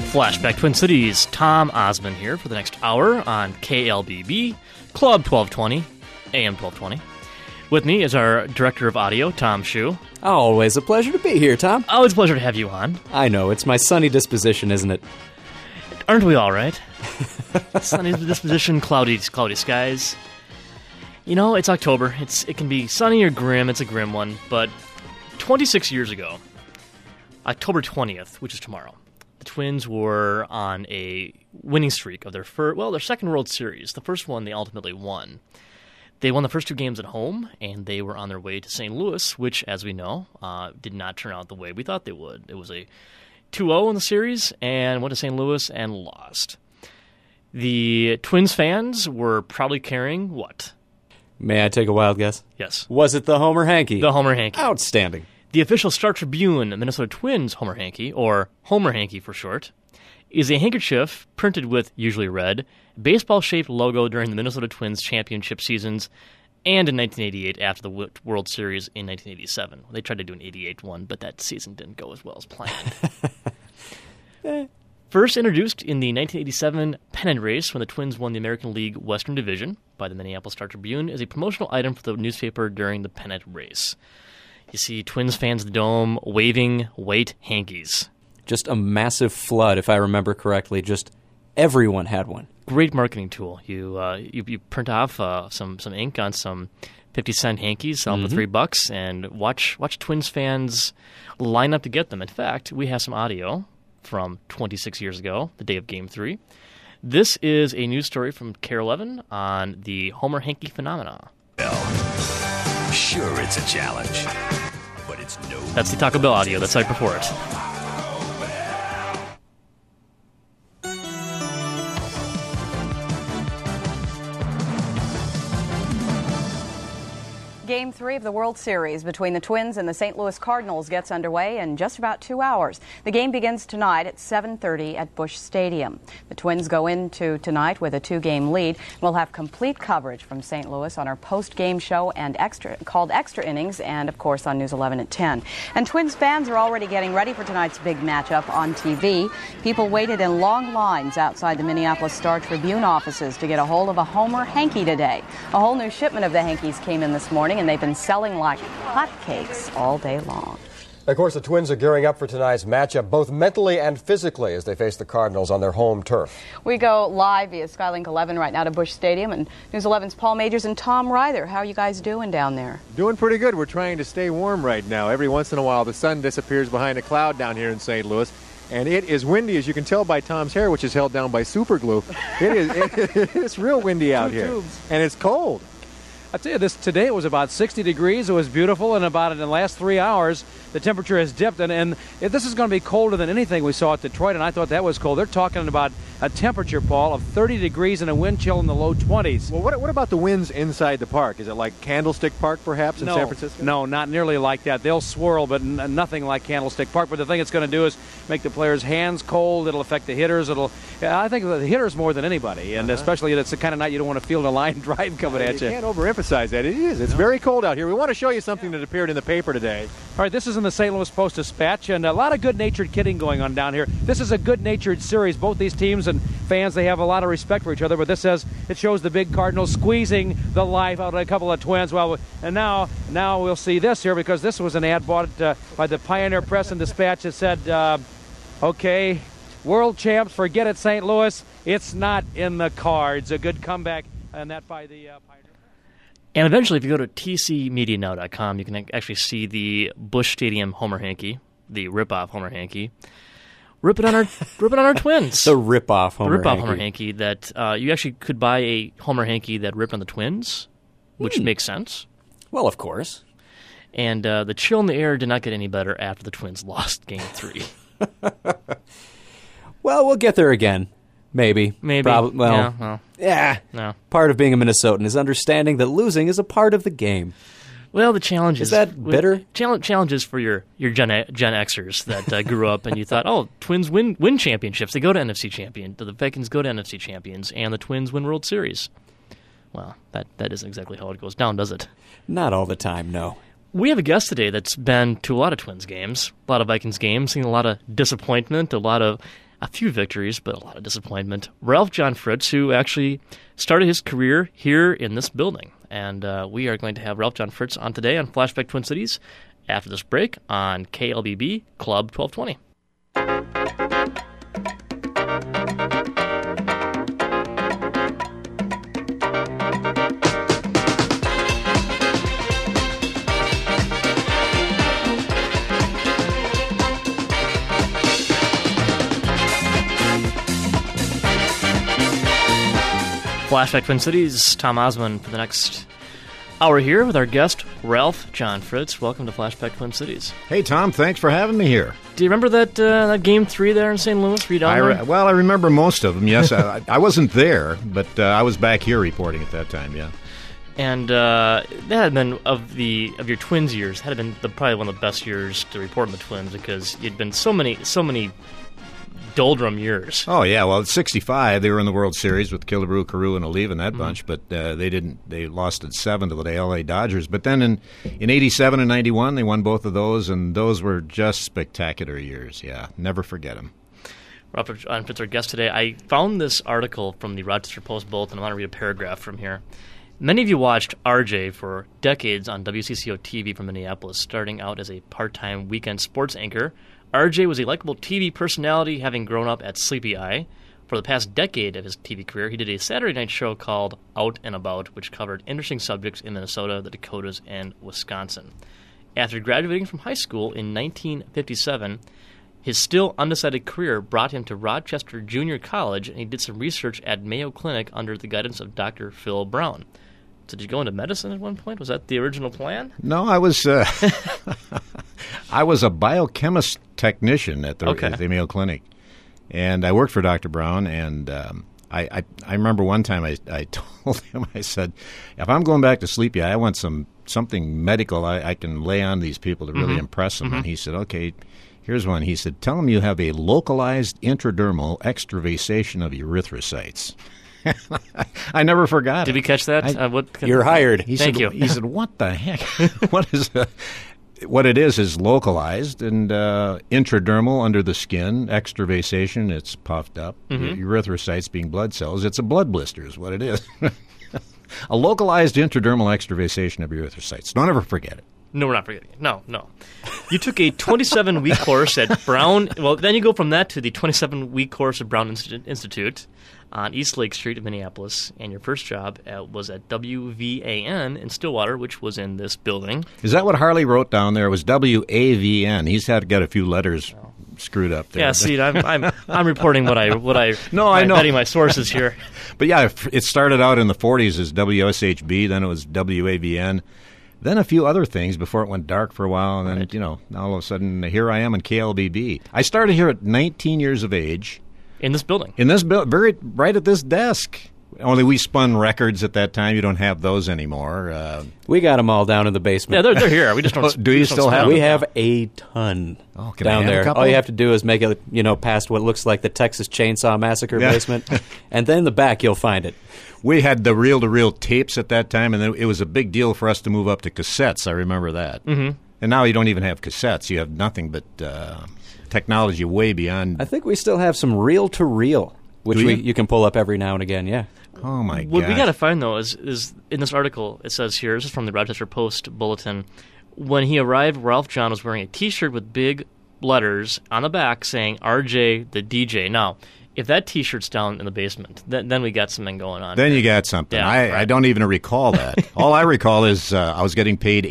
Flashback Twin Cities, Tom Osmond here for the next hour on KLBB, Club 1220, AM 1220. With me is our Director of Audio, Tom Shu. Always a pleasure to be here, Tom. Always a pleasure to have you on. I know, it's my sunny disposition, isn't it? Aren't we all right? Sunny disposition, cloudy skies. You know, it's October. It can be sunny or grim. It's a grim one. But 26 years ago, October 20th, which is tomorrow, the Twins were on a winning streak of their second World Series. The first one they ultimately won. They won the first two games at home, and they were on their way to St. Louis, which, as we know, did not turn out the way we thought they would. It was a 2-0 in the series, and went to St. Louis and lost. The Twins fans were probably carrying what? May I take a wild guess? Yes. Was it the Homer Hanky? The Homer Hanky. Outstanding. The official Star Tribune Minnesota Twins Homer Hanky, or Homer Hanky for short, is a handkerchief printed with, usually red, baseball-shaped logo during the Minnesota Twins championship seasons and in 1988 after the World Series in 1987. They tried to do an 88 one, but that season didn't go as well as planned. First introduced in the 1987 pennant race when the Twins won the American League Western Division by the Minneapolis Star Tribune as a promotional item for the newspaper during the pennant race. You see Twins fans at the Dome waving white hankies. Just a massive flood, if I remember correctly. Just everyone had one. Great marketing tool. You print off some ink on some 50-cent hankies, sell them for $3, and watch Twins fans line up to get them. In fact, we have some audio from 26 years ago, the day of Game 3. This is a news story from KARE 11 on the Homer Hanky phenomena. Sure, it's a challenge, but it's no... That's the Taco Bell audio. That's right before it. Game 3 of the World Series between the Twins and the St. Louis Cardinals gets underway in just about 2 hours. The game begins tonight at 7:30 at Busch Stadium. The Twins go into tonight with a 2-game lead. We'll have complete coverage from St. Louis on our post-game show and called Extra Innings, and of course on News 11 at 10. And Twins fans are already getting ready for tonight's big matchup on TV. People waited in long lines outside the Minneapolis Star Tribune offices to get a hold of a Homer Hanky today. A whole new shipment of the hankies came in this morning, and they've been selling like hotcakes all day long. Of course, the Twins are gearing up for tonight's matchup, both mentally and physically, as they face the Cardinals on their home turf. We go live via Skylink 11 right now to Busch Stadium, and News 11's Paul Majors and Tom Ryther. How are you guys doing down there? Doing pretty good. We're trying to stay warm right now. Every once in a while, the sun disappears behind a cloud down here in St. Louis. And it is windy, as you can tell by Tom's hair, which is held down by super glue. It's real windy out here. And it's cold. I tell you, today it was about 60 degrees. It was beautiful, and in the last 3 hours, the temperature has dipped. And this is going to be colder than anything we saw at Detroit, and I thought that was cold. They're talking about a temperature, Paul, of 30 degrees and a wind chill in the low 20s. Well, what about the winds inside the park? Is it like Candlestick Park, perhaps, in San Francisco? No, not nearly like that. They'll swirl, but nothing like Candlestick Park. But the thing it's going to do is make the players' hands cold. It'll affect the hitters. I think the hitters more than anybody, and especially it's the kind of night you don't want to feel the line drive coming at you. You can't overemphasize that. It is. It's very cold out here. We want to show you something that appeared in the paper today. All right, this is in the St. Louis Post-Dispatch, and a lot of good-natured kidding going on down here. This is a good-natured series. Both these teams and fans, they have a lot of respect for each other, but this says it shows the big Cardinals squeezing the life out of a couple of Twins. Well, and now we'll see this here, because this was an ad bought by the Pioneer Press and Dispatch that said, okay, world champs, forget it, St. Louis. It's not in the cards. A good comeback, and that by the Pioneer. And eventually, if you go to tcmedianow.com, you can actually see the Busch Stadium Homer Hanky, the rip-off Homer Hanky, ripping on our Twins. The rip-off Homer Hanky. The rip-off Homer Hanky that you actually could buy a Homer Hanky that ripped on the Twins, which makes sense. Well, of course. And the chill in the air did not get any better after the Twins lost Game 3. Well, we'll get there again. Maybe. Well, yeah. No. Part of being a Minnesotan is understanding that losing is a part of the game. Well, the challenge is that bitter? Challenges for your Gen Xers that grew up and you thought, oh, Twins win championships. They go to NFC champion. The Vikings go to NFC champions, and the Twins win World Series. Well, that isn't exactly how it goes down, does it? Not all the time, no. We have a guest today that's been to a lot of Twins games, a lot of Vikings games, seen a lot of disappointment, a lot of a few victories, but a lot of disappointment. Ralph John Fritz, who actually started his career here in this building. And we are going to have Ralph John Fritz on today on Flashback Twin Cities after this break on KLBB Club 1220. Flashback Twin Cities, Tom Osmond for the next hour here with our guest, Ralph John Fritz. Welcome to Flashback Twin Cities. Hey, Tom, thanks for having me here. Do you remember that Game 3 there in St. Louis? Were you down there? Well, I remember most of them, yes. I wasn't there, but I was back here reporting at that time, yeah. And that had been, of your Twins years, had been probably one of the best years to report on the Twins because you'd been so many doldrum years. Oh, yeah. Well, at 65, they were in the World Series with Killebrew, Carew, and Olive and that bunch, but they lost at 7 to the L.A. Dodgers. But then in 87 and 91, they won both of those, and those were just spectacular years. Yeah, never forget them. Ralph John Fritz, our guest today. I found this article from the Rochester Post-Bulletin. I want to read a paragraph from here. Many of you watched RJ for decades on WCCO TV from Minneapolis, starting out as a part-time weekend sports anchor. RJ was a likable TV personality, having grown up at Sleepy Eye. For the past decade of his TV career, he did a Saturday night show called Out and About, which covered interesting subjects in Minnesota, the Dakotas, and Wisconsin. After graduating from high school in 1957, his still undecided career brought him to Rochester Junior College, and he did some research at Mayo Clinic under the guidance of Dr. Phil Brown. So did you go into medicine at one point? Was that the original plan? No, I was I was a biochemist technician at the Mayo Clinic, and I worked for Dr. Brown. And I remember one time I told him, I said, if I'm going back to Sleepy Eye, I want something medical I can lay on these people to really impress them. Mm-hmm. And he said, okay, here's one. He said, tell them you have a localized intradermal extravasation of erythrocytes. I never forgot. Did we catch that? You're hired. Thank you. He said, what the heck? What it is localized and intradermal under the skin, extravasation, it's puffed up. Mm-hmm. Erythrocytes being blood cells. It's a blood blister is what it is. A localized intradermal extravasation of erythrocytes. Don't ever forget it. No, we're not forgetting it. No. You took a 27-week course at Brown. Well, then you go from that to the 27-week course at Brown Institute on East Lake Street in Minneapolis, and your first job was at WVAN in Stillwater, which was in this building. Is that what Harley wrote down there? It was WAVN. He's had to get a few letters screwed up there. Yeah, see, I'm reporting what I No, I know. I'm vetting my sources here. But yeah, it started out in the 40s as WSHB, then it was WAVN. Then a few other things before it went dark for a while, and then, now all of a sudden, here I am in KLBB. I started here at 19 years of age. In this building? In this building, right at this desk. Only we spun records at that time. You don't have those anymore. We got them all down in the basement. Yeah, they're here. We just don't. Do you still have them? We have a ton down there. All you have to do is make it, past what looks like the Texas Chainsaw Massacre basement, and then in the back you'll find it. We had the reel-to-reel tapes at that time, and it was a big deal for us to move up to cassettes. I remember that. Mm-hmm. And now you don't even have cassettes. You have nothing but technology way beyond. I think we still have some reel-to-reel, which you can pull up every now and again, yeah. Oh, my God. What we got to find, though, is in this article, it says here, this is from the Rochester Post Bulletin, when he arrived, Ralph John was wearing a T-shirt with big letters on the back saying, RJ the DJ. Now, if that T-shirt's down in the basement, then we got something going on. Then you got something. Yeah, I don't even recall that. All I recall is I was getting paid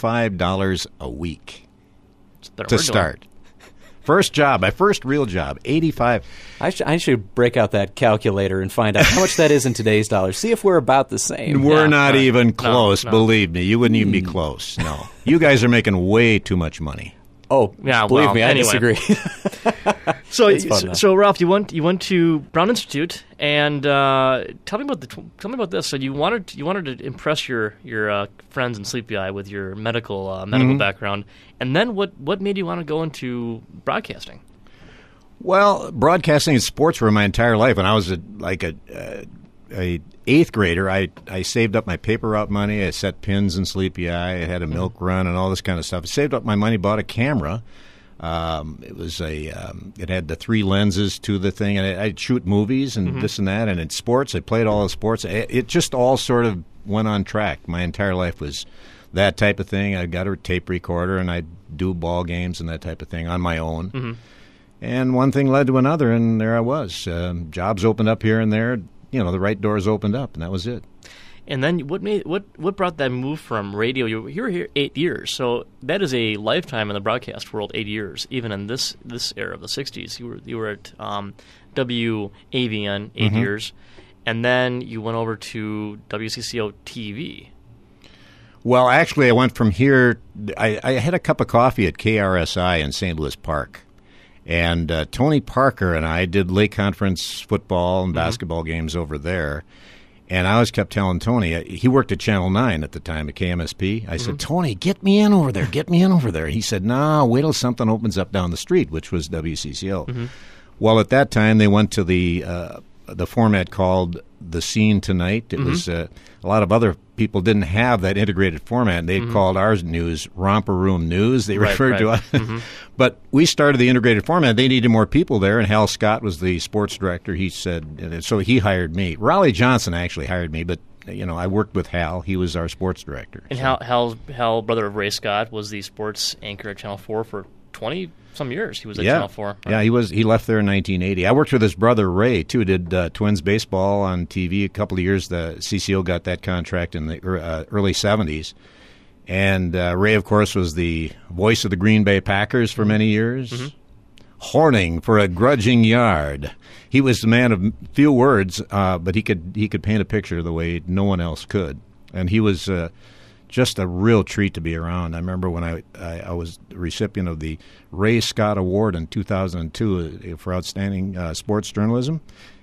$85 a week to start. First job, my first real job, $85. I should break out that calculator and find out how much that is in today's dollars. See if we're about the same. We're not even close, believe me. You wouldn't even be close. No. You guys are making way too much money. Oh, yeah, believe me, I disagree. So Ralph, you went to Brown Institute, and tell me about this. So you wanted to impress your friends in Sleepy Eye with your medical background, and then what made you want to go into broadcasting? Well, broadcasting and sports were my entire life. When I was a eighth grader, I saved up my paper route money. I set pins in Sleepy Eye. I had a milk run and all this kind of stuff. I saved up my money, bought a camera. It was it had the 3 lenses to the thing, and I'd shoot movies and this and that, and in sports, I played all the sports. It just all sort of went on track. My entire life was that type of thing. I got a tape recorder, and I'd do ball games and that type of thing on my own. And one thing led to another, and there I was. Jobs opened up here and there. The right doors opened up, and that was it. And then what brought that move from radio? You were here 8 years, so that is a lifetime in the broadcast world. 8 years, even in this era of the '60s, you were at WAVN 8 years, and then you went over to WCCO TV. Well, actually, I went from here. I had a cup of coffee at KRSI in St. Louis Park, and Tony Parker and I did Lake Conference football and basketball games over there. And I always kept telling Tony, he worked at Channel 9 at the time at KMSP. I said, Tony, get me in over there. Get me in over there. He said, no, wait till something opens up down the street, which was WCCO. Well, at that time, they went to the format called The Scene Tonight. It was a lot of other people didn't have that integrated format. They called ours news Romper Room News. They referred to it. But we started the integrated format. They needed more people there, and Hal Scott was the sports director. He said, so he hired me. Raleigh Johnson actually hired me, but I worked with Hal. He was our sports director. And Hal, brother of Ray Scott, was the sports anchor at Channel 4 for 20-some years. He was at Channel 4. Yeah, he was. He left there in 1980. I worked with his brother Ray too. Did Twins baseball on TV a couple of years. The CCO got that contract in the early 70s, and Ray, of course, was the voice of the Green Bay Packers for many years. Horning for a grudging yard. He was the man of few words, but he could paint a picture the way no one else could, and he was. Just a real treat to be around. I remember when I was the recipient of the Ray Scott Award in 2002 for outstanding sports journalism.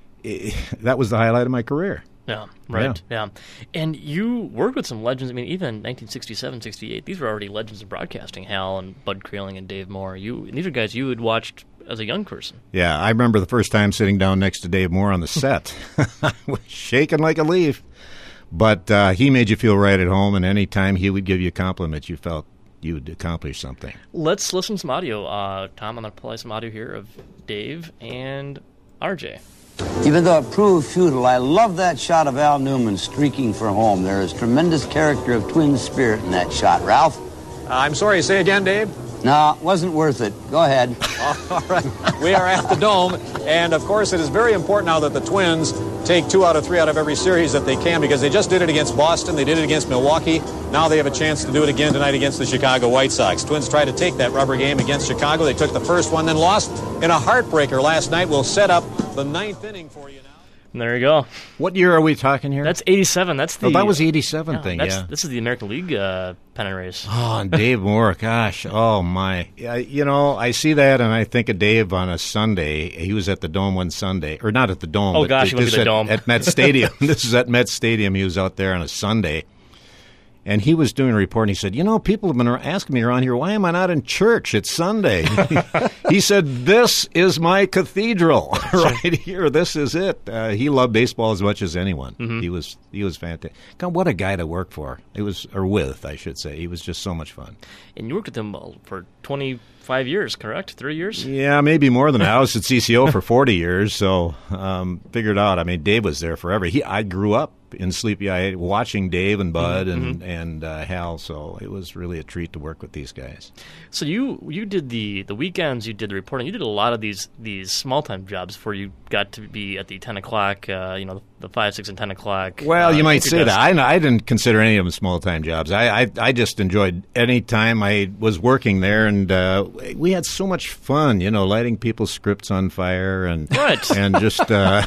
That was the highlight of my career. Yeah, right. Yeah. And you worked with some legends. I mean, even 1967, 68, these were already legends of broadcasting, Hal and Bud Kraling and Dave Moore. These are guys you had watched as a young person. Yeah, I remember the first time sitting down next to Dave Moore on the set. I was shaking like a leaf. But he made you feel right at home, and any time he would give you a compliment, you felt you'd accomplished something. Let's listen to some audio. Tom, I'm going to play some audio here of Dave and RJ. Even though it proved futile, I love that shot of Al Newman streaking for home. There is tremendous character of twin spirit in that shot. Ralph? I'm sorry, say again, Dave? No, it wasn't worth it. Go ahead. All right. We are at the Dome, and of course it is very important now that the Twins take 2 out of 3 out of every series that they can, because they just did it against Boston, they did it against Milwaukee. Now they have a chance to do it again tonight against the Chicago White Sox. Twins tried to take that rubber game against Chicago. They took the first one, then lost in a heartbreaker last night. We'll set up the 9th inning for you now. And there you go. What year are we talking here? That's 87. That's the. That was the 87 thing. Yeah. This is the American League pennant race. Oh, and Dave Moore, gosh, oh my! I see that and I think of Dave on a Sunday. He was at the Dome one Sunday, or not at the Dome. Oh gosh, he went to the Dome at Met Stadium. This is at Met Stadium. He was out there on a Sunday. And he was doing a report, and he said, people have been asking me around here, why am I not in church? It's Sunday. He said, this is my cathedral right here. This is it. He loved baseball as much as anyone. He was fantastic. God, what a guy to work for. With, I should say. He was just so much fun. And you worked with him for 25 years, correct? 3 years? Yeah, maybe more than that. I was at CCO for 40 years, so figured out. I mean, Dave was there forever. I grew up in Sleepy Eye watching Dave and Bud and Hal, so it was really a treat to work with these guys. So you did the weekends, you did the reporting, you did a lot of these small time jobs before you got to be at the 10 o'clock, the 5, 6, and 10 o'clock. Well, you might say that. I didn't consider any of them small time jobs. I just enjoyed any time I was working there, and we had so much fun, lighting people's scripts on fire and just.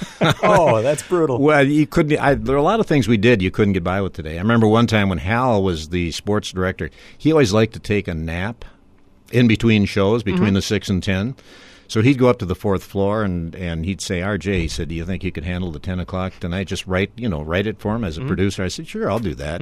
Oh, that's brutal. Well, you couldn't. There are a lot of things we did you couldn't get by with today. I remember one time when Hal was the sports director, he always liked to take a nap in between shows, between the 6 and 10. So he'd go up to the 4th floor and he'd say, RJ, he said, do you think you could handle the 10 o'clock tonight? Just write it for him as a producer. I said, sure, I'll do that.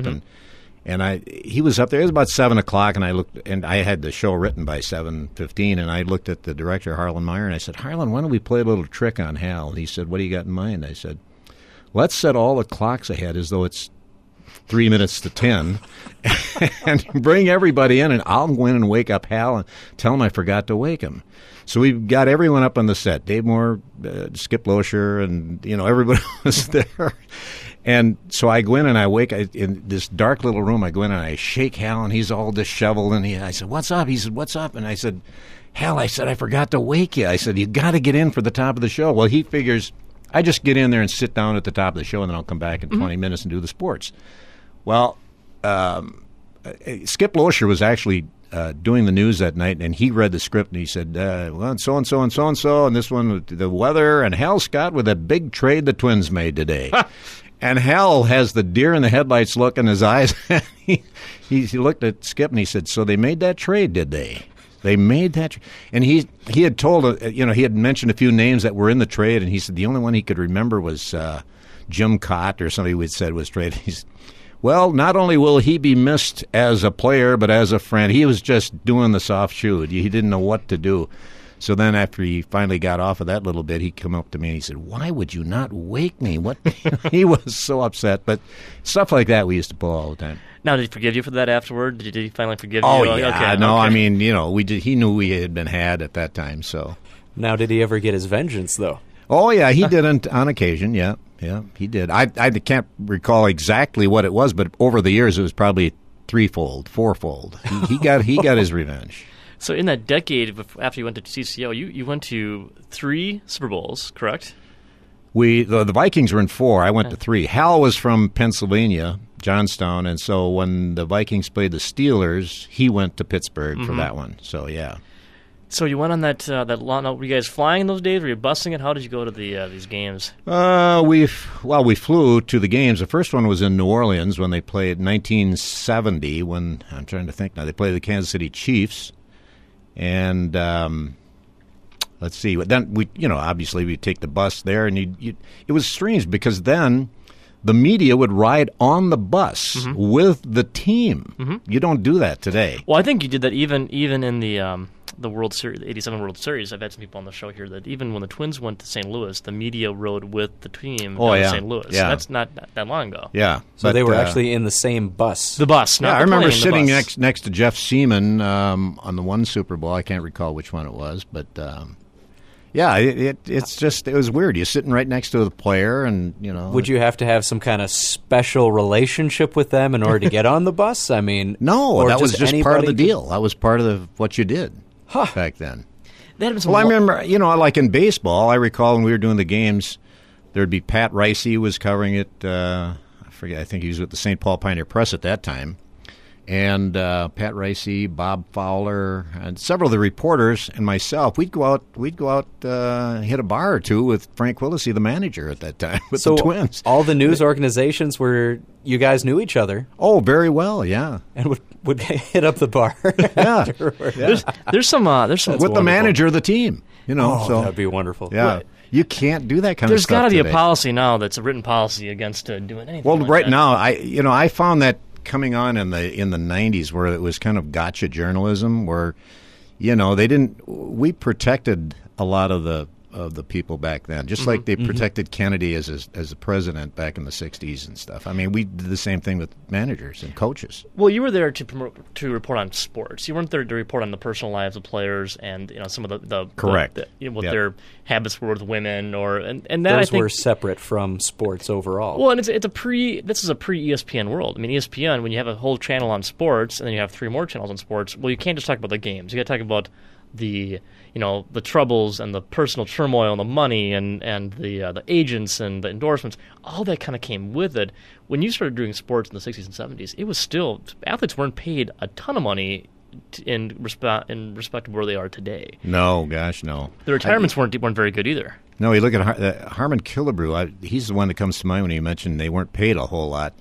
And he was up there. It was about 7 o'clock, and I looked, and I had the show written by 7:15, and I looked at the director, Harlan Meyer, and I said, Harlan, why don't we play a little trick on Hal? And he said, what do you got in mind? I said, let's set all the clocks ahead as though it's 3 minutes to 10 and bring everybody in, and I'll go in and wake up Hal and tell him I forgot to wake him. So we got everyone up on the set. Dave Moore, Skip Loescher, and everybody was there. And so I go in and I wake in this dark little room. I go in and I shake Hal, and he's all disheveled. And I said, "What's up?" He said, "What's up?" And I said, "Hal," I said, "I forgot to wake you." I said, "You got to get in for the top of the show." Well, he figures I just get in there and sit down at the top of the show, and then I'll come back in 20 minutes and do the sports. Well, Skip Loescher was actually doing the news that night, and he read the script, and he said, well, so-and-so and so-and-so, and this one, the weather, and Hal Scott with a big trade the Twins made today. And Hal has the deer in the headlights look in his eyes. he looked at Skip, and he said, "So they made that trade, did they?" They made that, and he had told, he had mentioned a few names that were in the trade, and he said the only one he could remember was Jim Cott or somebody we said was traded. He's, well, not only will he be missed as a player, but as a friend. He was just doing the soft shoe. He didn't know what to do. So then after he finally got off of that little bit, he came up to me and he said, "Why would you not wake me?" What? He was so upset. But stuff like that we used to pull all the time. Now, did he forgive you for that afterward? Did he finally forgive you? Oh, yeah. Okay, no, okay. I mean, he knew we had been had at that time. So now, did he ever get his vengeance, though? Oh, yeah, he did on occasion, yeah, he did. I can't recall exactly what it was, but over the years it was probably threefold, fourfold. He got his revenge. So in that decade after you went to CCO, you went to 3 Super Bowls, correct? The Vikings were in 4. I went to 3. Hal was from Pennsylvania, Johnstown, and so when the Vikings played the Steelers, he went to Pittsburgh for that one. So, yeah. So you went on that long. Were you guys flying those days? Were you busing it? How did you go to these games? We flew to the games. The first one was in New Orleans when they played 1970. When I'm trying to think now, they played the Kansas City Chiefs, and let's see. Then we, obviously we take the bus there, and it was strange because then the media would ride on the bus with the team. Mm-hmm. You don't do that today. Well, I think you did that even in the World Series, the '87 World Series. I've had some people on the show here that even when the Twins went to St. Louis, the media rode with the team to St. Louis. Yeah. That's not that long ago. Yeah. So they were actually in the same bus. The bus. I remember sitting next to Jeff Seaman on the one Super Bowl. I can't recall which one it was, but yeah, it was weird. You're sitting right next to the player, and Would you have to have some kind of special relationship with them in order to get on the bus? I mean, no, that was just part of the deal. That was part of what you did back then. Well, I remember, like in baseball, I recall when we were doing the games, there'd be Pat Ricey was covering it. I forget. I think he was with the St. Paul Pioneer Press at that time. And Pat Ricey, Bob Fowler, and several of the reporters, and myself, we'd go out, hit a bar or two with Frank Willesee, the manager at that time, with the Twins. All the news organizations you guys knew each other. Oh, very well, yeah. And would hit up the bar. Yeah. There's some with wonderful. The manager of the team. So that'd be wonderful. Yeah. Right. You can't do that kind of stuff. There's got to be today. A policy now that's a written policy against doing anything. Well, like right that. now, I found that coming on in the 90s where it was kind of gotcha journalism where we protected a lot of the people back then, just like they protected Kennedy as a president back in the 60s and stuff. I mean, we did the same thing with managers and coaches. Well, you were there to report on sports. You weren't there to report on the personal lives of players and some of the correct what their habits were with women and that those I think were separate from sports overall. Well, and this is a pre ESPN world. I mean, ESPN, when you have a whole channel on sports and then you have 3 more channels on sports, well, you can't just talk about the games. You got to talk about the troubles and the personal turmoil and the money and the agents and the endorsements. All that kind of came with it. When you started doing sports in the 60s and 70s, it was still athletes weren't paid a ton of money in respect to where they are today. No, gosh, no. The retirements weren't very good either. No, you look at Harmon Killebrew. He's the one that comes to mind when you mentioned they weren't paid a whole lot.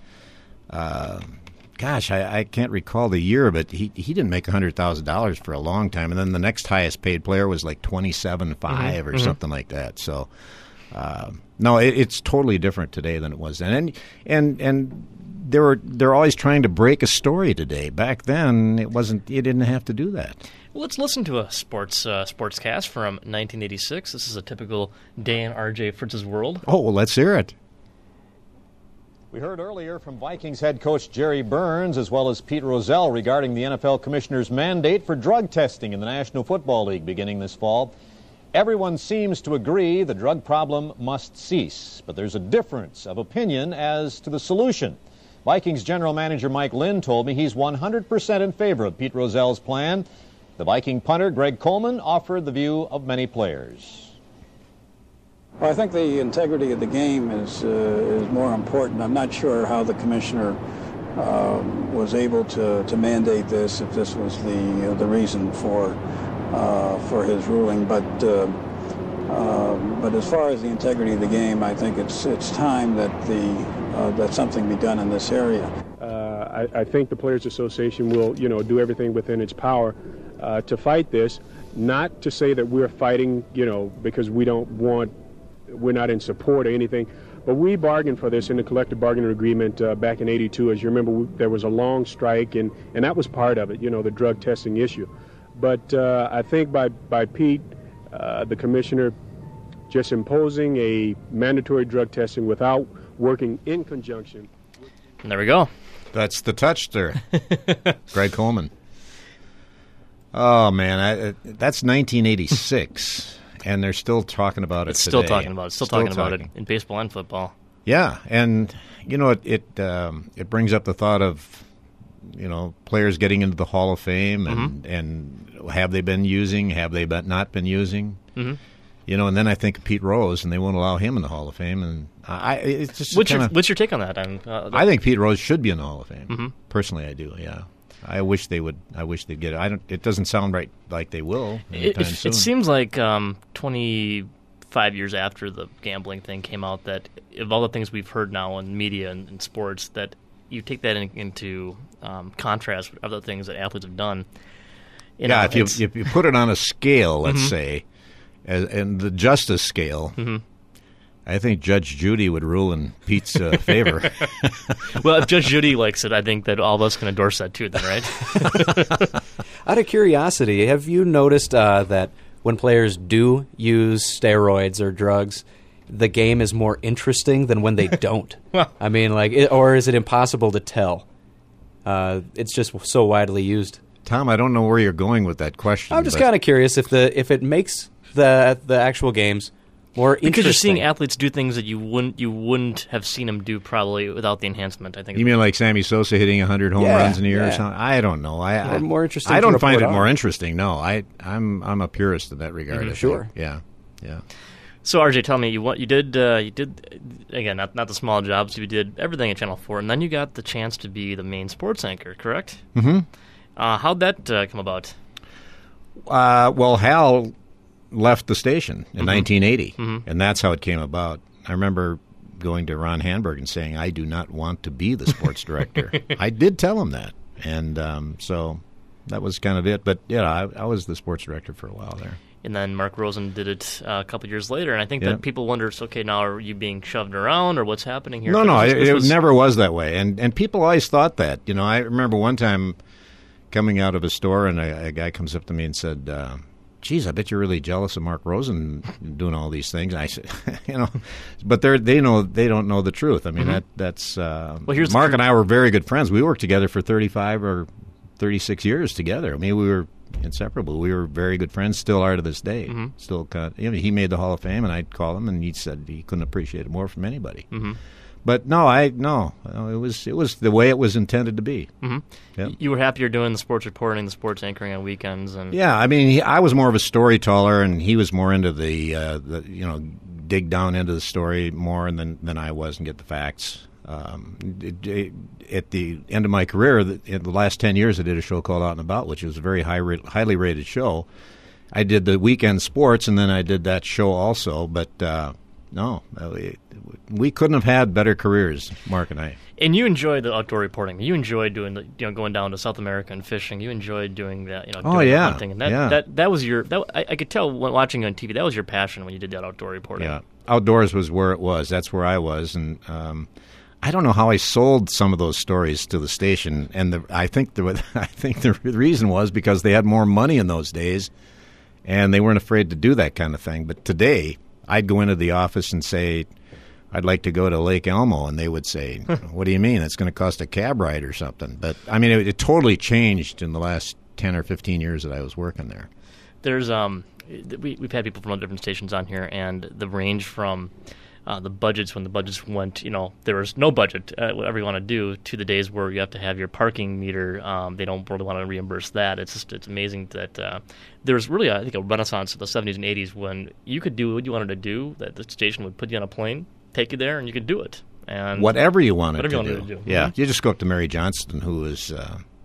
Gosh, I can't recall the year, but he didn't make $100,000 for a long time, and then the next highest paid player was like $27,500 or something like that. So, no, it's totally different today than it was then, and they're always trying to break a story today. Back then, it wasn't. You didn't have to do that. Well, let's listen to a sportscast from 1986. This is a typical day in R.J. Fritz's world. Oh, well, let's hear it. We heard earlier from Vikings head coach Jerry Burns as well as Pete Rozelle regarding the NFL commissioner's mandate for drug testing in the National Football League beginning this fall. Everyone seems to agree the drug problem must cease, but there's a difference of opinion as to the solution. Vikings general manager Mike Lynn told me he's 100% in favor of Pete Rozelle's plan. The Viking punter Greg Coleman offered the view of many players. Well, I think the integrity of the game is more important. I'm not sure how the commissioner was able to mandate this, if this was the reason for his ruling. But as far as the integrity of the game, I think it's time that that something be done in this area. I think the Players Association will, do everything within its power to fight this. Not to say that we're fighting, because we're not in support or anything, but we bargained for this in the collective bargaining agreement back in '82. As you remember, there was a long strike, and that was part of it, the drug testing issue. But I think by Pete, the commissioner, just imposing a mandatory drug testing without working in conjunction. And there we go. That's the touch there. Greg Coleman. Oh, man, that's 1986, and they're still talking about it today. Still talking about it. Still talking about it in baseball and football. Yeah, and, it brings up the thought of, players getting into the Hall of Fame, and have they been using, have they not been using? Mm-hmm. And then I think of Pete Rose, and they won't allow him in the Hall of Fame. And it's just what's your take on that? I think Pete Rose should be in the Hall of Fame. Mm-hmm. Personally, I do. Yeah, I wish they would. I wish they'd get it. It doesn't sound right like they will. It seems like 25 years after the gambling thing came out, that of all the things we've heard now in media and sports, that you take that into contrast with other things that athletes have done. If you put it on a scale, let's say. And the justice scale, I think Judge Judy would rule in Pete's favor. Well, if Judge Judy likes it, I think that all of us can endorse that too, then, right? Out of curiosity, have you noticed that when players do use steroids or drugs, the game is more interesting than when they don't? Well, I mean, or is it impossible to tell? It's just so widely used. Tom, I don't know where you're going with that question. I'm just kind of curious if it makes the actual games more interesting. Because you're seeing athletes do things that you wouldn't have seen them do probably without the enhancement. I think. You mean like Sammy Sosa hitting 100 home runs in a year or something? I don't know. More interesting. I don't find it more interesting. No, I'm a purist in that regard. Mm-hmm. Sure. Yeah. So RJ, tell me, you did again, not the small jobs. You did everything at Channel 4, and then you got the chance to be the main sports anchor. Correct? Mm-hmm. How'd that come about? Well, Hal left the station in 1980, and that's how it came about. I remember going to Ron Hanberg and saying, I do not want to be the sports director. I did tell him that, and so that was kind of it. But, I was the sports director for a while there. And then Mark Rosen did it a couple years later, and I think that people wonder, okay, now are you being shoved around, or what's happening here? No, it never was that way, and people always thought that. I remember one time coming out of a store, and a guy comes up to me and said, geez, I bet you're really jealous of Mark Rosen doing all these things. And I said, but they don't know the truth. I mean, that's Mark and I were very good friends. We worked together for 35 or 36 years together. I mean, we were inseparable. We were very good friends, still are to this day. Still, he made the Hall of Fame, and I'd call him, and he said he couldn't appreciate it more from anybody. But it was the way it was intended to be. Yep. You were happier doing the sports reporting, the sports anchoring on weekends, and I mean, I was more of a storyteller, and he was more into the dig down into the story more than I was and get the facts. At the end of my career, in the last 10 years, I did a show called Out and About, which was a very highly rated show. I did the weekend sports, and then I did that show also, but. No, we couldn't have had better careers, Mark and I. And you enjoyed the outdoor reporting. You enjoyed doing going down to South America and fishing. You enjoyed doing that, doing the hunting. And that was your. I could tell when watching on TV. That was your passion when you did that outdoor reporting. Yeah, outdoors was where it was. That's where I was, and I don't know how I sold some of those stories to the station. And I think the reason was because they had more money in those days, and they weren't afraid to do that kind of thing. But today, I'd go into the office and say, I'd like to go to Lake Elmo, and they would say, what do you mean? It's going to cost a cab ride or something. But, I mean, it totally changed in the last 10 or 15 years that I was working there. There's we've had people from different stations on here, and the range from the budgets, when the budgets went, there was no budget, whatever you want to do, to the days where you have to have your parking meter. They don't really want to reimburse that. It's amazing that there was really, I think, a renaissance in the 70s and 80s when you could do what you wanted to do, that the station would put you on a plane, take you there, and you could do it. And whatever you wanted to do. Yeah, you just go up to Mary Johnston, who was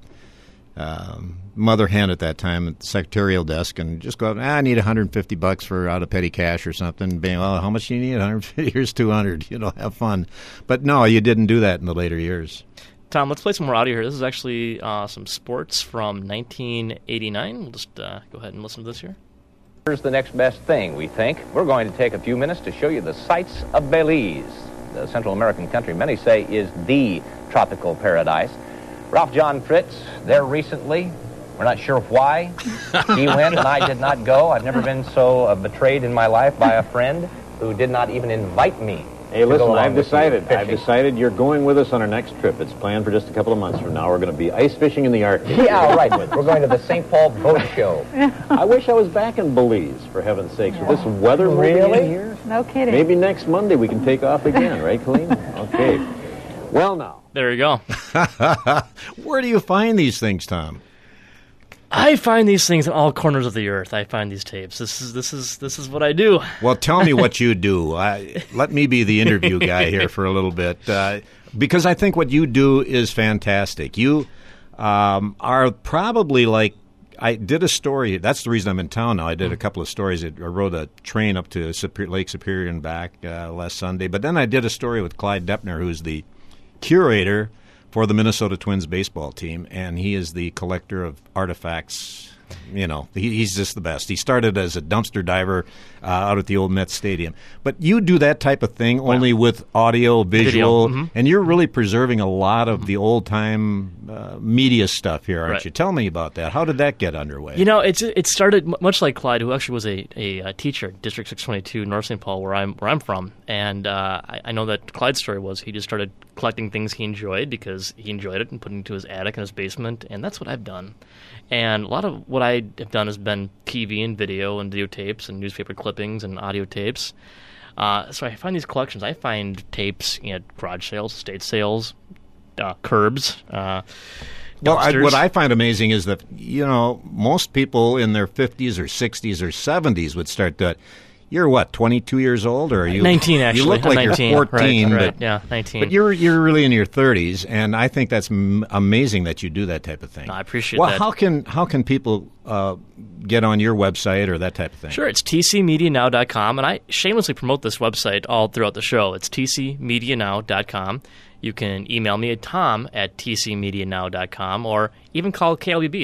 mother hen at that time at the secretarial desk, and just go up, I need $150 for out of petty cash or something. Well, how much do you need? 150. Here's 200. Have fun. But no, you didn't do that in the later years. Tom, let's play some more audio here. This is actually some sports from 1989. We'll just go ahead and listen to this here. Here's the next best thing, we think. We're going to take a few minutes to show you the sights of Belize, the Central American country many say is the tropical paradise. Ralph John Fritz there recently. We're not sure why he went and I did not go. I've never been so betrayed in my life by a friend who did not even invite me. Hey, listen, I've decided you're going with us on our next trip. It's planned for just a couple of months from now. We're going to be ice fishing in the Arctic. Yeah, right. We're going to the St. Paul Boat Show. I wish I was back in Belize, for heaven's sakes. With this weather Really? in here, No kidding. maybe next Monday we can take off again, right, Colleen? Okay. Well, now. There you go. Where do you find these things, Tom? I find these things in all corners of the earth. I find these tapes. This is what I do. Well, tell me what you do. Let me be the interview guy here for a little bit, because I think what you do is fantastic. You are probably like, I did a story. That's the reason I'm in town now. I did a couple of stories. I rode a train up to Lake Superior and back last Sunday. But then I did a story with Clyde Deppner, who's the curator for the Minnesota Twins baseball team, and he is the collector of artifacts. He's just the best. He started as a dumpster diver out at the old Mets Stadium. But you do that type of thing only with audio, visual, and you're really preserving a lot of the old-time media stuff here, aren't you? Tell me about that. How did that get underway? It started much like Clyde, who actually was a teacher at District 622, North St. Paul, where I'm from. And I know that Clyde's story was he just started collecting things he enjoyed because he enjoyed it and putting it into his attic and his basement, and that's what I've done. And a lot of what I have done has been TV and video and videotapes and newspaper clippings and audio tapes. So I find these collections. I find tapes at garage sales, estate sales, curbs, dumpsters. What I find amazing is that, most people in their 50s or 60s or 70s would start that. You're what, 22 years old, or are you 19? Actually, you look like 19. You're 14. Right. But, yeah, 19. But you're really in your 30s, and I think that's amazing that you do that type of thing. No, I appreciate that. Well, how can people get on your website or that type of thing? Sure, it's tcmedianow.com, and I shamelessly promote this website all throughout the show. It's tcmedianow.com. You can email me at tom@tcmedianow.com, or even call KLBB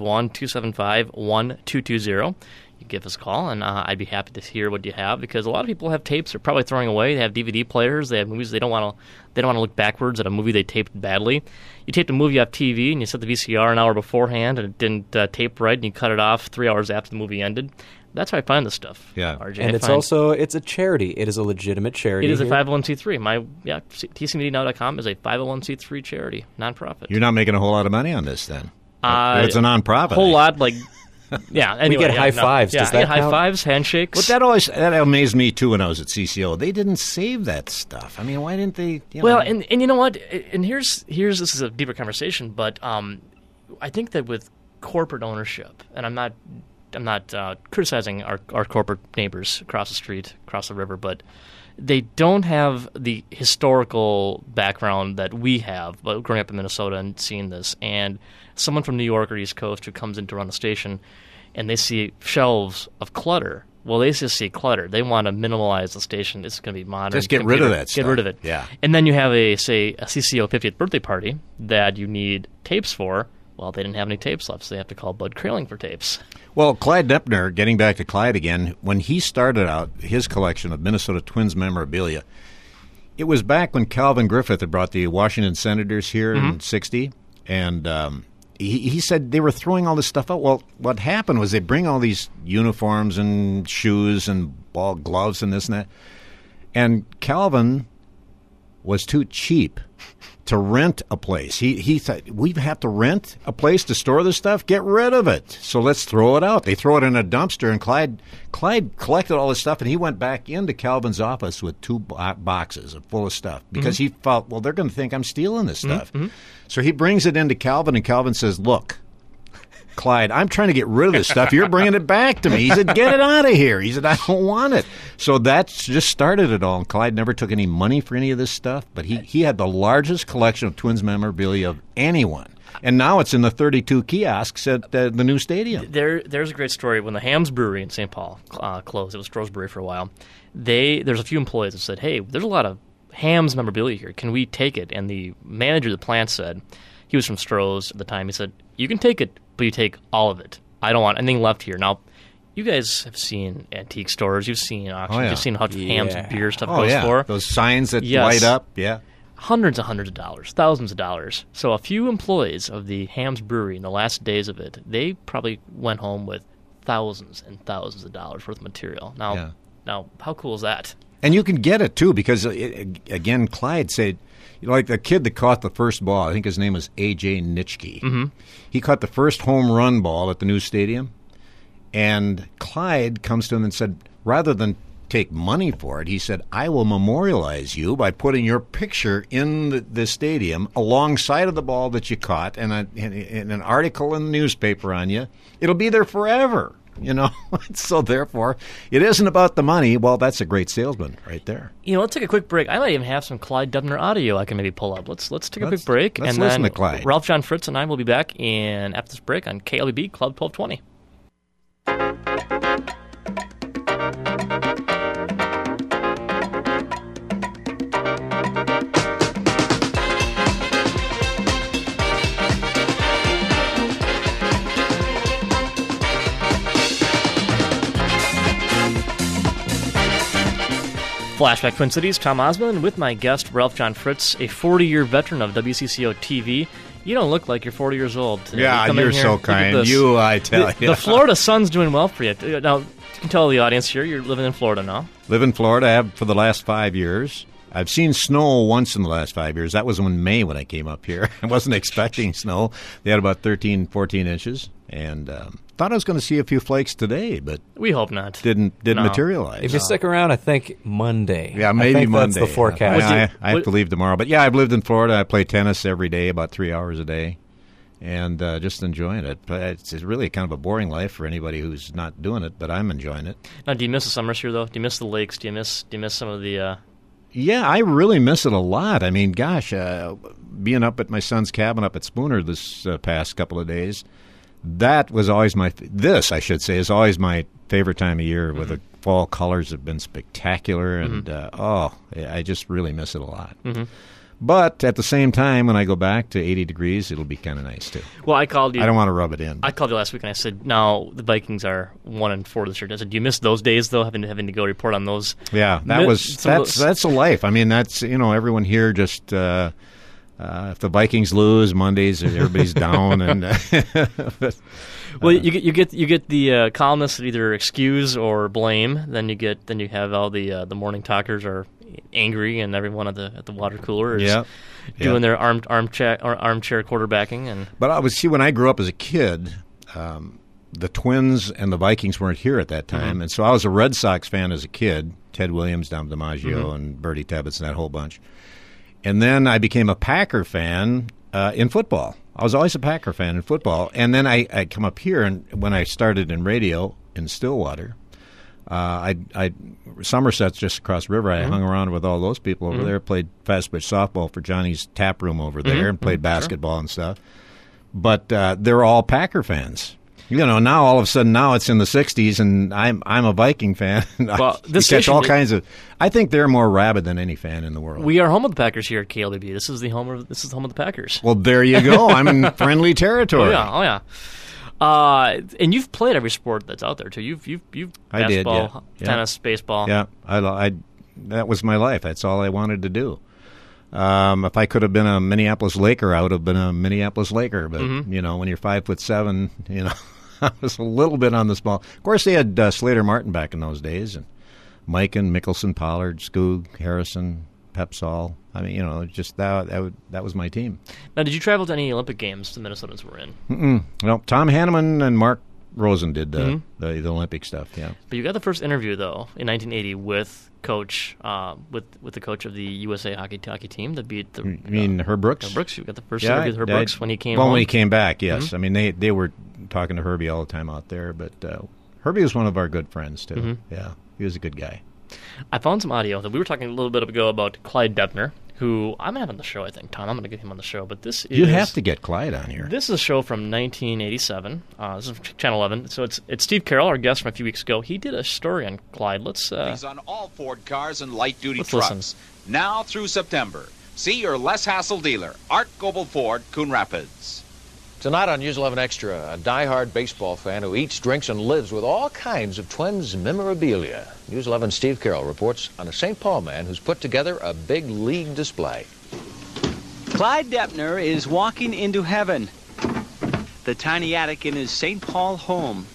651-275-1220. You give us a call, and I'd be happy to hear what you have, because a lot of people have tapes they're probably throwing away. They have DVD players. They have movies they don't want to look backwards at a movie they taped badly. You taped a movie off TV, and you set the VCR an hour beforehand, and it didn't tape right, and you cut it off 3 hours after the movie ended. That's how I find this stuff. Yeah, RJ. And it's a charity. It is a legitimate charity. It is a 501c3. TCMedianow.com is a 501c3 charity, nonprofit. You're not making a whole lot of money on this, then? It's a nonprofit. A whole lot, yeah. Anyway, we get high fives. Yeah, Does that high count? Fives, handshakes. But that amazed me too when I was at CCO. They didn't save that stuff. I mean, why didn't they? And you know what? And here's this is a deeper conversation, but I think that with corporate ownership, and I'm not criticizing our corporate neighbors across the street, across the river, but they don't have the historical background that we have, but growing up in Minnesota and seeing this. And someone from New York or East Coast who comes in to run a station and they see shelves of clutter. Well, they just see clutter. They want to minimalize the station. It's going to be modern. Just get rid of that stuff. Get rid of it. Yeah. And then you have a CCO 50th birthday party that you need tapes for. Well, they didn't have any tapes left, so they have to call Bud Kraling for tapes. Well, Clyde Deppner, getting back to Clyde again, when he started out his collection of Minnesota Twins memorabilia, it was back when Calvin Griffith had brought the Washington Senators here in '60, and he said they were throwing all this stuff out. Well, what happened was they bring all these uniforms and shoes and ball gloves and this and that, And Calvin was too cheap to rent a place. He thought, we have to rent a place to store this stuff? Get rid of it. So let's throw it out. They throw it in a dumpster, and Clyde collected all this stuff, and he went back into Calvin's office with 2 boxes full of stuff because he felt, well, they're going to think I'm stealing this stuff. So he brings it into Calvin, and Calvin says, look, Clyde, I'm trying to get rid of this stuff. You're bringing it back to me. He said, get it out of here. He said, I don't want it. So that just started it all. And Clyde never took any money for any of this stuff, but he had the largest collection of Twins memorabilia of anyone. And now it's in the 32 kiosks at the new stadium. There's a great story. When the Hams Brewery in St. Paul closed, it was Stroh's Brewery for a while, there's a few employees that said, hey, there's a lot of Hams memorabilia here. Can we take it? And the manager of the plant said, he was from Stroh's at the time, he said, you can take it, but you take all of it. I don't want anything left here. Now, you guys have seen antique stores. You've seen auctions. You've seen how Hams beer stuff goes for. Those signs that light up. Yeah. Hundreds and hundreds of dollars, thousands of dollars. So a few employees of the Hams Brewery in the last days of it, they probably went home with thousands and thousands of dollars worth of material. Now, how cool is that? And you can get it, too, because, again, Clyde said, like the kid that caught the first ball, I think his name was A.J. Nitschke. He caught the first home run ball at the new stadium, and Clyde comes to him and said, rather than take money for it, he said, I will memorialize you by putting your picture in the stadium alongside of the ball that you caught and an article in the newspaper on you. It'll be there forever. So therefore, it isn't about the money. Well, that's a great salesman right there. Let's take a quick break. I might even have some Clyde Dubner audio I can maybe pull up. Let's take a quick break. Let's listen to Clyde. Ralph John Fritz and I will be back after this break on KLEB Club 1220. Flashback Twin Cities, Tom Osmond with my guest, Ralph John Fritz, a 40-year veteran of WCCO TV. You don't look like you're 40 years old today. Yeah, you're so kind. I tell you. The Florida sun's doing well for you. Now, you can tell the audience here, you're living in Florida now. Live in Florida. I have for the last 5 years. I've seen snow once in the last 5 years. That was in May when I came up here. I wasn't expecting snow. They had about 13, 14 inches. And thought I was going to see a few flakes today, but we hope not. Didn't materialize. If you stick around, I think Monday. Yeah, maybe Monday. That's the forecast. I have to leave tomorrow. But yeah, I've lived in Florida. I play tennis every day, about 3 hours a day, and just enjoying it. But it's really kind of a boring life for anybody who's not doing it. But I'm enjoying it. Now, do you miss the summers here though? Do you miss the lakes? Do you miss some of the? Yeah, I really miss it a lot. I mean, gosh, being up at my son's cabin up at Spooner this past couple of days. That was always is always my favorite time of year where the fall colors have been spectacular, and I just really miss it a lot. But at the same time, when I go back to 80 degrees, it'll be kind of nice too. Well, I called you. I don't want to rub it in. I called you last week and I said, "Now the Vikings are 1-4 this year." I said, "Do you miss those days though, having to go report on those?" Yeah, that's a life. I mean, that's everyone here just. If the Vikings lose Mondays, everybody's down, and well, you get the columnists that either excuse or blame. Then you have all the morning talkers are angry, and everyone at the water cooler is doing their armchair quarterbacking. But when I grew up as a kid, the Twins and the Vikings weren't here at that time, and so I was a Red Sox fan as a kid. Ted Williams, Dom DiMaggio, and Bertie Tebbets, and that whole bunch. And then I became a Packer fan in football. I was always a Packer fan in football. And then I come up here, and when I started in radio in Stillwater, Somerset's just across the river. I hung around with all those people over there, played fast pitch softball for Johnny's Tap Room over there, and played basketball and stuff. But they're all Packer fans. Now all of a sudden, now it's in the 60s, and I'm a Viking fan. Well, this catch all kinds of. I think they're more rabid than any fan in the world. We are home of the Packers here at KLEB. This is the home of the Packers. Well, there you go. I'm in friendly territory. Oh yeah. And you've played every sport that's out there too. You've basketball, tennis, baseball. Yeah, that was my life. That's all I wanted to do. If I could have been a Minneapolis Laker, I would have been a Minneapolis Laker. But when you're 5'7", I was a little bit on the small. Of course, they had Slater Martin back in those days, Mikan, Mickelson, Pollard, Skoog, Harrison, Pepsall. I mean, just that was my team. Now, did you travel to any Olympic games the Minnesotans were in? Well, Tom Hanneman and Mark Rosen did the Olympic stuff, yeah. But you got the first interview, though, in 1980 with Coach, with the coach of the USA hockey team that beat the... You mean Herb Brooks? Herb Brooks. You got the first interview with Herb Brooks when he came home? When he came back, yes. I mean, they were talking to Herbie all the time out there, but Herbie was one of our good friends, too. Yeah, he was a good guy. I found some audio that we were talking a little bit ago about Clyde Depner, who I'm going to have on the show, I think. Tom, I'm going to get him on the show. But this is... You have to get Clyde on here. This is a show from 1987. This is Channel 11. So it's Steve Carroll, our guest from a few weeks ago. He did a story on Clyde. He's on all Ford cars and light-duty trucks. Listen. Now through September. See your less-hassle dealer, Art Goebel Ford, Coon Rapids. Tonight on News 11 Extra, a die-hard baseball fan who eats, drinks, and lives with all kinds of Twins memorabilia. News 11 Steve Carroll reports on a St. Paul man who's put together a big league display. Clyde Depner is walking into heaven, the tiny attic in his St. Paul home.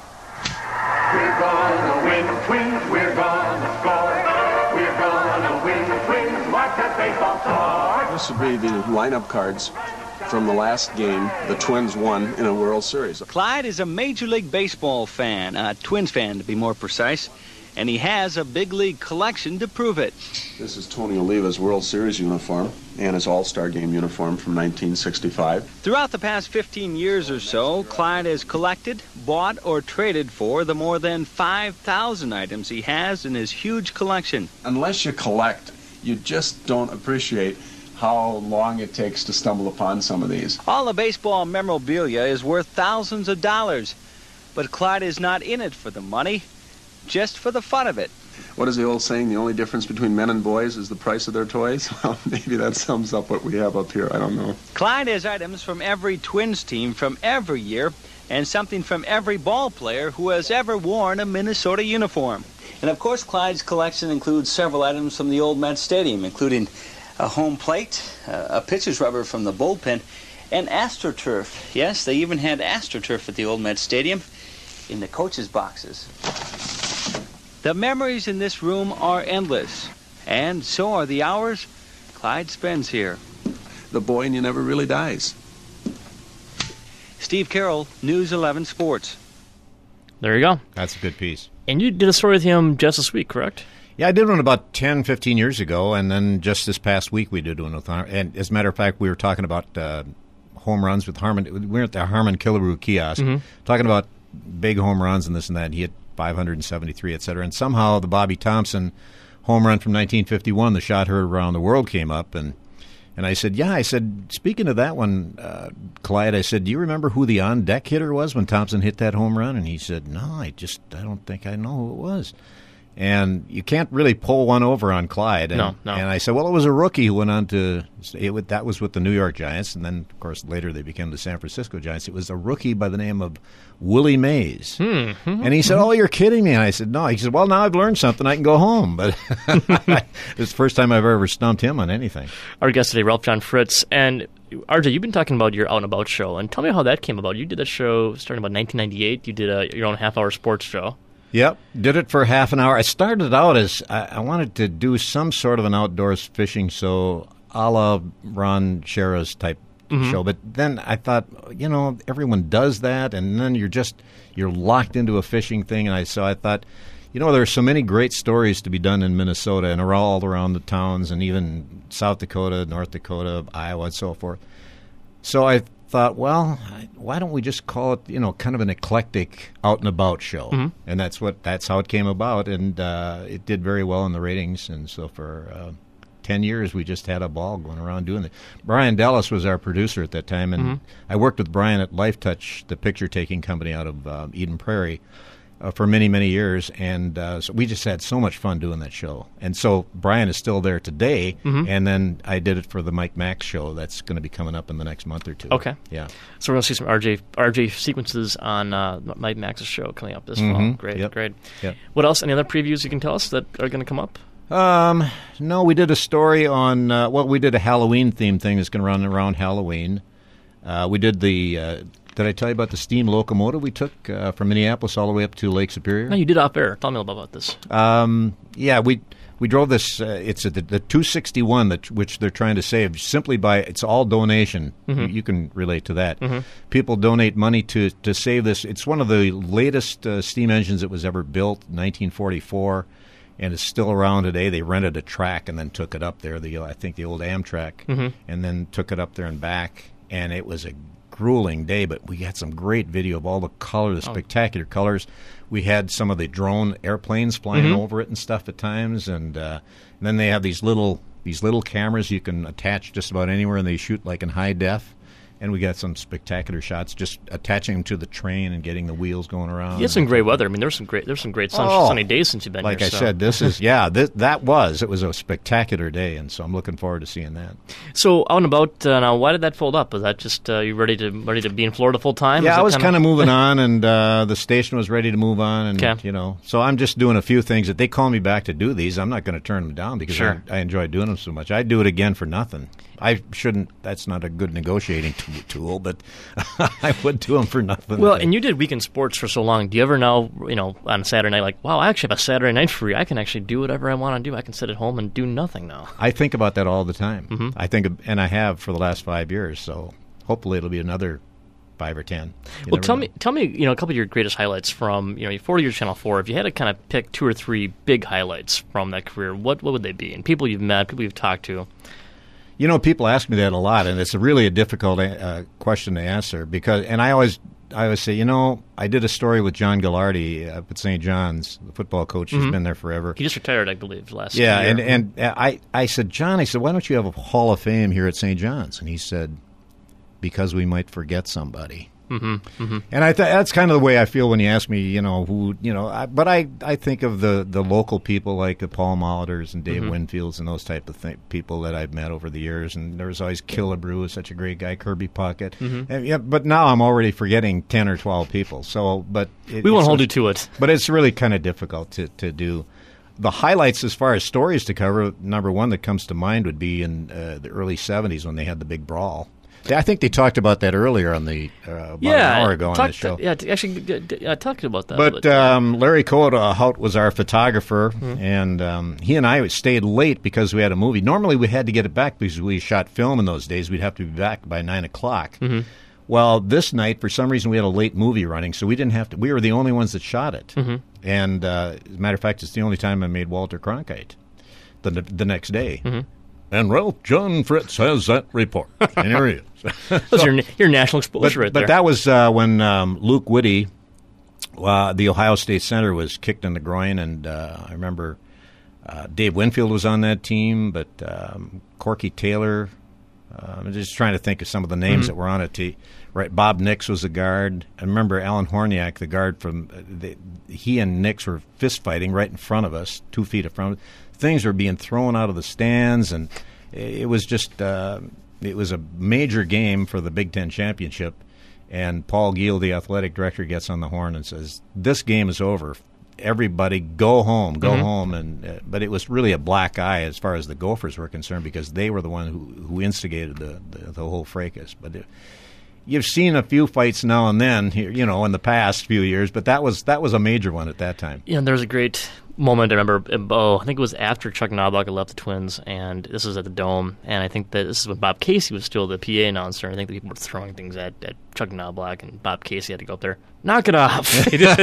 We're gonna win, Twins, we're gonna score. We're gonna win, Twins, mark that baseball score. This will be the lineup cards from the last game the Twins won in a World Series. Clyde is a Major League Baseball fan, a Twins fan to be more precise, and he has a big league collection to prove it. This is Tony Oliva's World Series uniform and his All-Star Game uniform from 1965. Throughout the past 15 years or so, Clyde has collected, bought, or traded for the more than 5,000 items he has in his huge collection. Unless you collect, you just don't appreciate how long it takes to stumble upon some of these. All the baseball memorabilia is worth thousands of dollars, but Clyde is not in it for the money, just for the fun of it. What is the old saying, the only difference between men and boys is the price of their toys? Well, maybe that sums up what we have up here, I don't know. Clyde has items from every Twins team from every year, and something from every ball player who has ever worn a Minnesota uniform. And of course, Clyde's collection includes several items from the old Met Stadium, including a home plate, a pitcher's rubber from the bullpen, and AstroTurf. Yes, they even had AstroTurf at the old Met Stadium in the coaches' boxes. The memories in this room are endless, and so are the hours Clyde spends here. The boy in you never really dies. Steve Carroll, News 11 Sports. There you go. That's a good piece. And you did a story with him just this week, correct? Yeah, I did one about 10, 15 years ago, and then just this past week we did one with Harmon. And as a matter of fact, we were talking about home runs with Harmon. We were at the Harmon Killebrew kiosk, talking about big home runs and this and that. He hit 573, et cetera. And somehow the Bobby Thompson home run from 1951, the shot heard around the world, came up. And I said, speaking of that one, Clyde, I said, do you remember who the on-deck hitter was when Thompson hit that home run? And he said, no, I don't think I know who it was. And you can't really pull one over on Clyde. And, no. And I said, well, it was a rookie who went on to that was with the New York Giants, and then, of course, later they became the San Francisco Giants. It was a rookie by the name of Willie Mays. And he said, oh, you're kidding me. And I said, no. He said, well, now I've learned something. I can go home. But it's the first time I've ever stumped him on anything. Our guest today, Ralph John Fritz. And, RJ, you've been talking about your Out and About show. And tell me how that came about. You did that show starting about 1998. You did your own half-hour sports show. Yep, did it for half an hour. I started out as I wanted to do some sort of an outdoors fishing show, a la Ron Shera's type show. But then I thought, everyone does that, and then you're locked into a fishing thing. And so I thought, there are so many great stories to be done in Minnesota and all around the towns, and even South Dakota, North Dakota, Iowa, and so forth. So I thought, well, why don't we just call it, kind of an eclectic out and about show? And that's how it came about, and it did very well in the ratings. And so for 10 years, we just had a ball going around doing it. Brian Dallas was our producer at that time, and I worked with Brian at Life Touch, the picture-taking company out of Eden Prairie, for many, many years, and so we just had so much fun doing that show. And so Brian is still there today, and then I did it for the Mike Max show that's going to be coming up in the next month or two. Okay. Yeah. So we're going to see some RJ sequences on Mike Max's show coming up this fall. Great, great. Yep. What else? Any other previews you can tell us that are going to come up? No, we did a story on, we did a Halloween-themed thing that's going to run around Halloween. We did the Did I tell you about the steam locomotive we took from Minneapolis all the way up to Lake Superior? No, you did off air. Tell me about this. Yeah, we drove this. It's the 261 which they're trying to save simply by it's all donation. Mm-hmm. You can relate to that. Mm-hmm. People donate money to save this. It's one of the latest steam engines that was ever built, 1944, and it's still around today. They rented a track and then took it up there. I think the old Amtrak, mm-hmm. and then took it up there and back. And it was a grueling day, but we had some great video of all the colors, the spectacular colors. We had some of the drone airplanes flying mm-hmm. over it and stuff at times, and then they have these little cameras you can attach just about anywhere, and they shoot like in high def. And we got some spectacular shots just attaching them to the train and getting the wheels going around. You had some great weather. I mean, there's some great sunny days since you've been like here. Like I said, this is it was a spectacular day, and so I'm looking forward to seeing that. So out and about now, why did that fold up? Was that just you ready to be in Florida full time? Yeah, I was kind of moving on, and the station was ready to move on, and so I'm just doing a few things that they call me back to do these. I'm not going to turn them down because I enjoy doing them so much. I'd do it again for nothing. I shouldn't. That's not a good negotiating tool, but I would do them for nothing. Well, and you did weekend sports for so long. Do you ever now, on a Saturday night, like, wow, I actually have a Saturday night free. I can actually do whatever I want to do. I can sit at home and do nothing now. I think about that all the time. Mm-hmm. I think, and I have for the last 5 years. So hopefully it'll be another 5 or 10. Well, tell me, a couple of your greatest highlights from your 40 years Channel 4. If you had to kind of pick 2 or 3 big highlights from that career, what would they be? And people you've met, people you've talked to. People ask me that a lot, and it's really a difficult question to answer and I always say, I did a story with John Gallardi up at St. John's, the football coach. Mm-hmm. He's been there forever. He just retired, I believe, last year. Yeah, and I said, John, why don't you have a Hall of Fame here at St. John's? And he said, because we might forget somebody. Mm-hmm. Mm-hmm. And that's kind of the way I feel when you ask me, who, but I think of the local people like the Paul Molitors and Dave mm-hmm. Winfields and those type of people that I've met over the years. And there was always Killebrew, was such a great guy, Kirby Puckett. Mm-hmm. And, but now I'm already forgetting 10 or 12 people. So, but we won't hold you to it. But it's really kind of difficult to do. The highlights as far as stories to cover, number one that comes to mind would be in the early 70s when they had the big brawl. I think they talked about that earlier on the about an hour ago on the show. Talked about that. But Larry Coda was our photographer, mm-hmm. and he and I stayed late because we had a movie. Normally we had to get it back because we shot film in those days. We'd have to be back by 9 o'clock. Mm-hmm. Well, this night, for some reason, we had a late movie running, so we didn't have to. We were the only ones that shot it. Mm-hmm. And as a matter of fact, it's the only time I made Walter Cronkite the next day. Mm-hmm. And Ralph John Fritz has that report. And here he is. That's your national exposure right there. But that was when Luke Whitty, the Ohio State center, was kicked in the groin. And I remember Dave Winfield was on that team, but Corky Taylor. I'm just trying to think of some of the names mm-hmm. that were on it. Right, Bob Nix was the guard. I remember Alan Horniak, the guard from he and Nix were fist fighting right in front of us, 2 feet in front of us. Things were being thrown out of the stands, and it was just it was a major game for the Big Ten championship. And Paul Giel, the athletic director, gets on the horn and says, "This game is over. Everybody, go home, go mm-hmm. home." And but it was really a black eye as far as the Gophers were concerned because they were the one who instigated the whole fracas. But you've seen a few fights now and then, in the past few years, but that was a major one at that time. Yeah, there was a great moment I remember. I think it was after Chuck Knobloch had left the Twins, and this was at the Dome, and I think that this is when Bob Casey was still the PA announcer. I think that people were throwing things at Chuck Knobloch, and Bob Casey had to go up there, knock it off.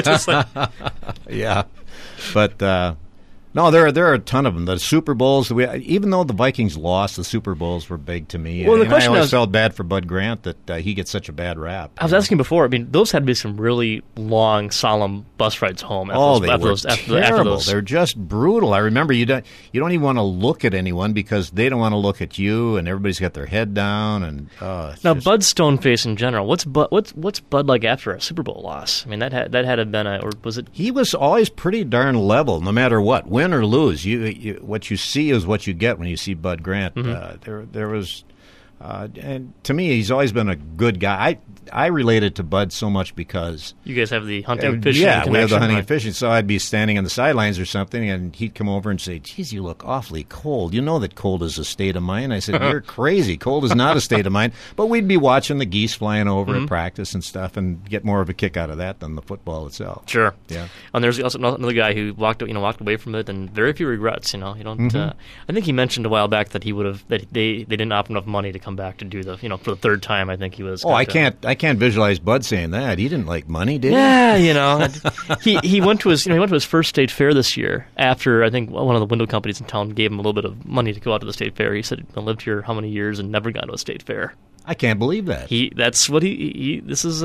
Yeah, but no, there are a ton of them. The Super Bowls, even though the Vikings lost, the Super Bowls were big to me. Well, I always felt bad for Bud Grant that he gets such a bad rap. I was asking before. I mean, those had to be some really long, solemn bus rides home. After those. They're just brutal. I remember you don't even want to look at anyone because they don't want to look at you, and everybody's got their head down. And now, Bud's stone face in general. What's Bud like after a Super Bowl loss? I mean, that had to have been or was it? He was always pretty darn level, no matter what. Win or lose, you what you see is what you get when you see Bud Grant. Mm-hmm. There was And to me, he's always been a good guy. I related to Bud so much because you guys have the hunting and fishing connection. connection. We have the hunting right? and fishing. So I'd be standing on the sidelines or something, and he'd come over and say, "Geez, you look awfully cold. You know that cold is a state of mind." I said, "You're crazy. Cold is not a state of mind." But we'd be watching the geese flying over at practice and stuff, and get more of a kick out of that than the football itself. Sure. Yeah. And there's also another guy who walked away from it, and very few regrets. You don't. I think he mentioned a while back that he would have that they didn't offer enough money to come back to do the for the third time. I think he was. Oh, I can't visualize Bud saying that. He didn't like money, did he? Yeah, he went to his first state fair this year after I think one of the window companies in town gave him a little bit of money to go out to the state fair. He said he lived here how many years and never gone to a state fair. I can't believe that. That's what he this is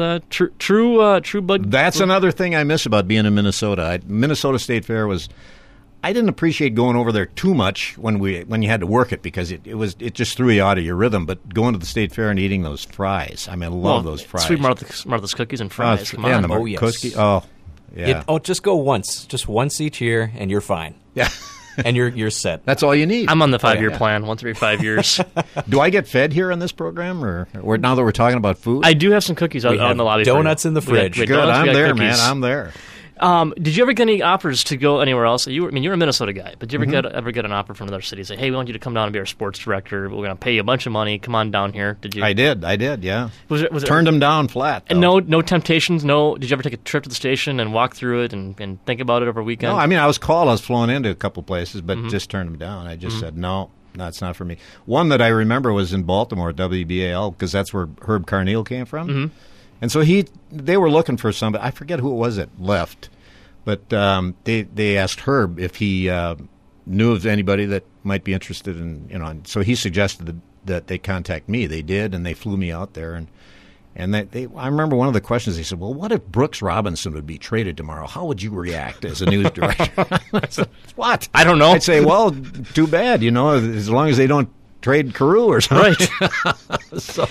true Bud. That's another thing I miss about being in Minnesota. Minnesota State Fair was. I didn't appreciate going over there too much when you had to work it because it just threw you out of your rhythm. But going to the state fair and eating those fries, I love those fries. Sweet Martha's cookies and fries. Come on. Oh, yes. Cookie. Oh, yeah. Just go once each year, and you're fine. Yeah. And you're set. That's all you need. I'm on the 5-year plan, once every 5 years. Do I get fed here on this program, or now that we're talking about food? I do have some cookies out in the lobby. Donuts in the fridge. Good. I'm there, man. I'm there. Did you ever get any offers to go anywhere else? You're a Minnesota guy, but did you ever get an offer from another city? Say, hey, we want you to come down and be our sports director. We're going to pay you a bunch of money. Come on down here. Did you? I did. Yeah. Was it turned them down flat? Though. And no temptations. No. Did you ever take a trip to the station and walk through it and think about it over a weekend? No. I was called. I was flown into a couple places, but just turned them down. I just said no. That's not for me. One that I remember was in Baltimore at WBAL because that's where Herb Carneal came from, and so they were looking for somebody. I forget who it was that left. But they asked Herb if he knew of anybody that might be interested in, so he suggested that they contact me. They did, and they flew me out there. And I remember one of the questions, they said, well, what if Brooks Robinson would be traded tomorrow? How would you react as a news director? I said, what? I don't know. I'd say, well, too bad, as long as they don't trade Carew or something. Right. So,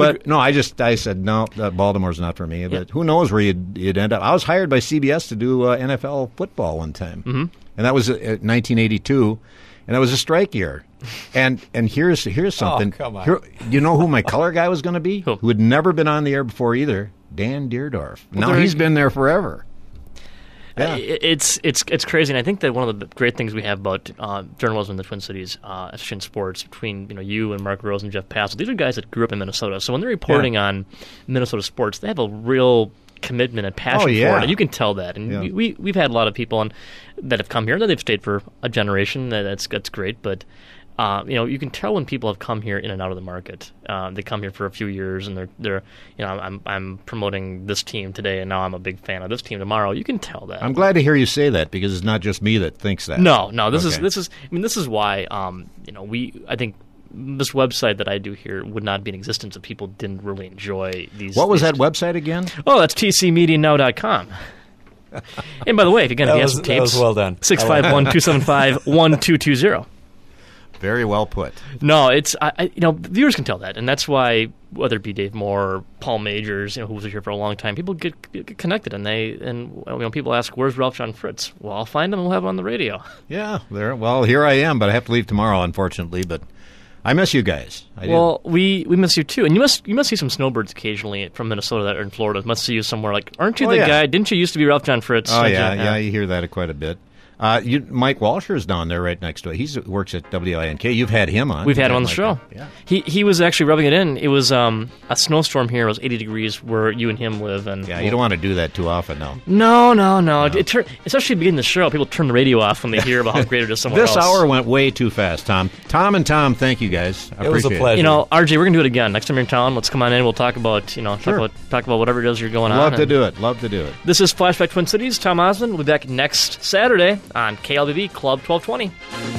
I said, no, Baltimore's not for me. But who knows where you'd end up. I was hired by CBS to do NFL football one time. And that was 1982. And that was a strike year. And here's something. Oh, come on. You know who my color guy was going to be? Who had never been on the air before either? Dan Deerdorf. Now he's been there forever. Yeah. It's crazy, and I think that one of the great things we have about journalism in the Twin Cities, especially in sports, between you and Mark Rose and Jeff Passel, these are guys that grew up in Minnesota. So when they're reporting on Minnesota sports, they have a real commitment and passion for it, and you can tell that. And we've had a lot of people that have come here that they've stayed for a generation. That's great, but. You can tell when people have come here in and out of the market. They come here for a few years, and they're I'm promoting this team today, and now I'm a big fan of this team tomorrow. You can tell that. I'm glad to hear you say that because it's not just me that thinks that. No. This is why I think this website that I do here would not be in existence if people didn't really enjoy these. What was that website again? Oh, that's tcmedianow.com. And by the way, if you have some tapes, that was well done. 651-275-1220. Very well put. No, it's viewers can tell that, and that's why whether it be Dave Moore or Paul Majors, who was here for a long time, people get connected, and people ask, "Where's Ralph John Fritz?" Well, I'll find him. We'll have him on the radio. Yeah, there. Well, here I am, but I have to leave tomorrow, unfortunately. But I miss you guys. We miss you too, and you must see some snowbirds occasionally from Minnesota that are in Florida. Must see you somewhere. Aren't you the guy? Didn't you used to be Ralph John Fritz? Oh yeah. You hear that quite a bit. Mike Walsher's down there right next to it. He works at WINK. You've had him on. We've had him on the show. Yeah. He was actually rubbing it in. It was a snowstorm here. It was 80 degrees where you and him live. And you don't want to do that too often, no. No. Especially beginning the show, people turn the radio off when they hear about how great it is somewhere else. This hour went way too fast, Tom. Tom, thank you guys. It was a pleasure. RJ, we're going to do it again. Next time you're in town, let's come on in. We'll talk about, talk about whatever it is you're going on. Love to do it. This is Flashback Twin Cities. Tom Osmond will be back next Saturday on KLBV Club 1220.